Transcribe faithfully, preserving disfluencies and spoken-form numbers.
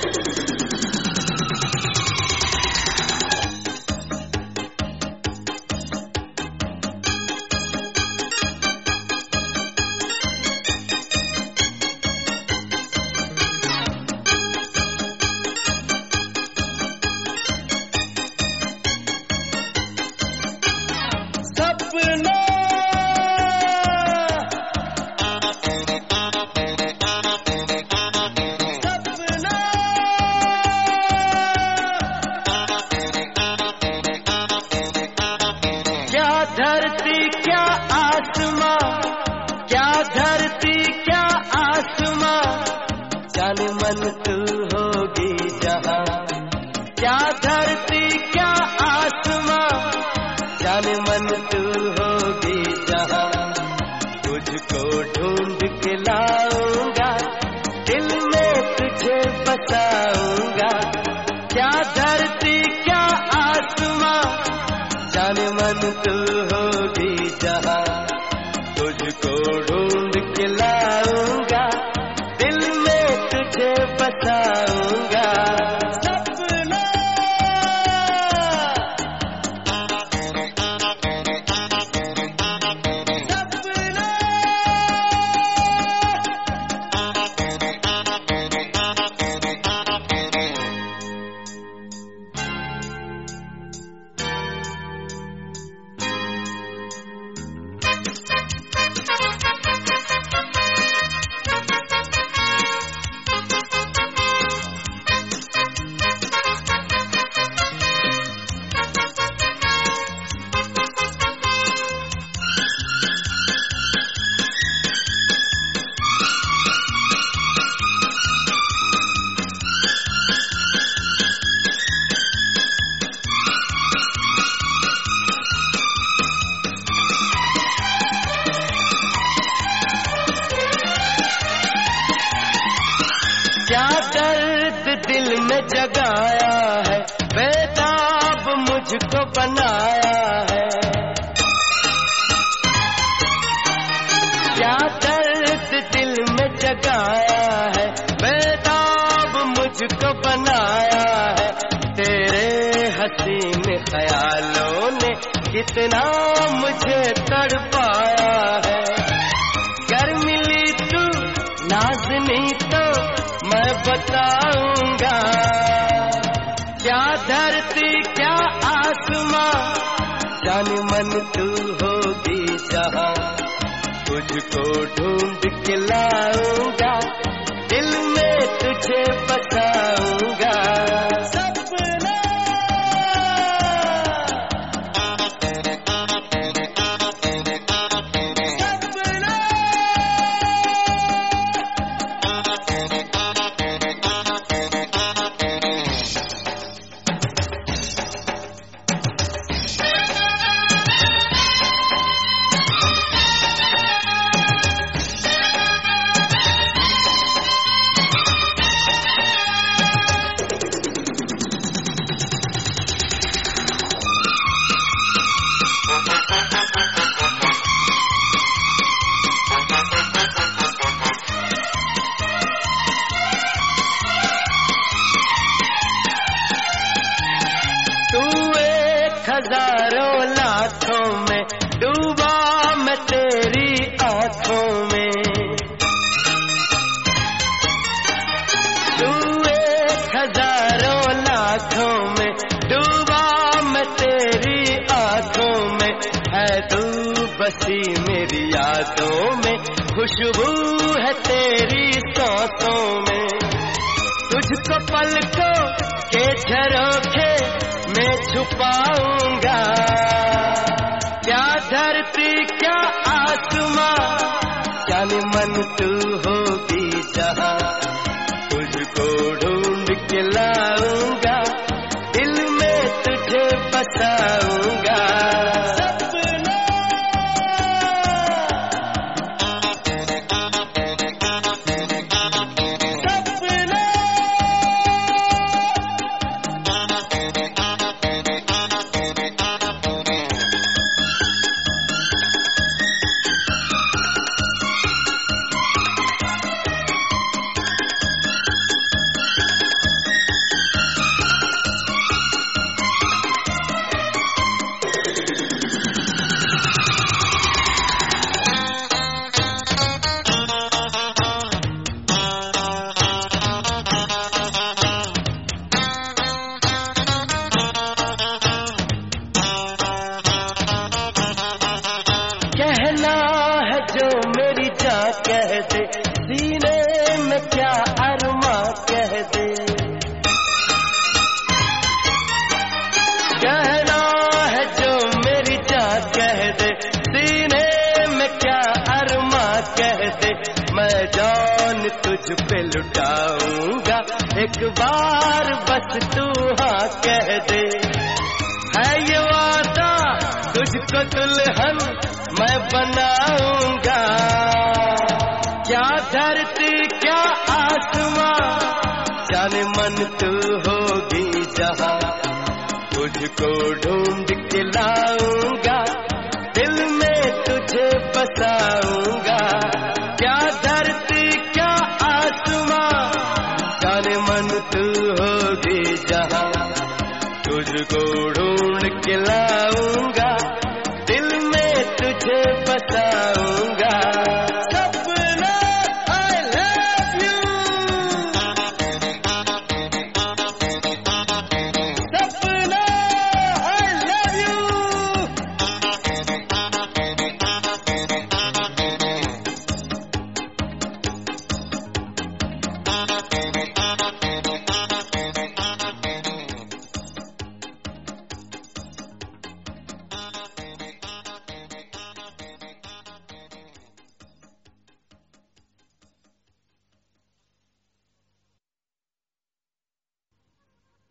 धरती क्या आसमां, क्या धरती क्या आसमां, जाने मन तू होगी जहां। क्या धरती क्या आसमां, जाने मन तू होगी जहां। तुझको ढूंढ के लाऊंगा, दिल में तुझे बसाऊंगा। क्या धरती क्या आसमां, जाने मन तू होगी जहां। तुझको ढूंढ के लाऊंगा, दिल में तुझे बसाऊंगा। क्या दर्द दिल में जगाया है, बेताब मुझको बनाया है। क्या दर्द दिल में जगाया है, बेताब मुझको बनाया है। तेरे हसीन ख्यालों ने कितना मुझे तड़पाया है। कर मिली तू नाज़नी तो मैं बताऊंगा। क्या धरती क्या आसमां, जाने मन तू होगी जहां। तुझको ढूंढ के लाऊंगा, दिल में तुझे बसाऊंगा। हजारों लाखों में डूबा मैं तेरी आंखों में। तू एक हजारों लाखों में डूबा मैं तेरी आंखों में। है तू बसी मेरी यादों में, खुशबू है तेरी सांसों में। तुझको पलकों के झरोखे मैं छुपाऊंगा। क्या धरती क्या आसमां, जाने मन तू होगी जहां। तुझको ढूंढ के लाऊंगा, दिल में तुझे बसाऊंगा। सीने में क्या अरमा कह दे, कहना है जो मेरी जान कह दे, सीने में क्या अरमा कह दे, मैं जान तुझ पे लुटाऊंगा, एक बार बस तू हाँ कह दे। है ये वादा तुझको दुल्हन मैं बनाऊंगा, क्या धरती क्या आसमां, जाने मन तू होगी जहां, तुझको ढूंढ के लाऊंगा, दिल में तुझे बसाऊंगा, क्या धरती क्या आसमां, जाने मन तू होगी जहां, तुझको ढूंढ के ला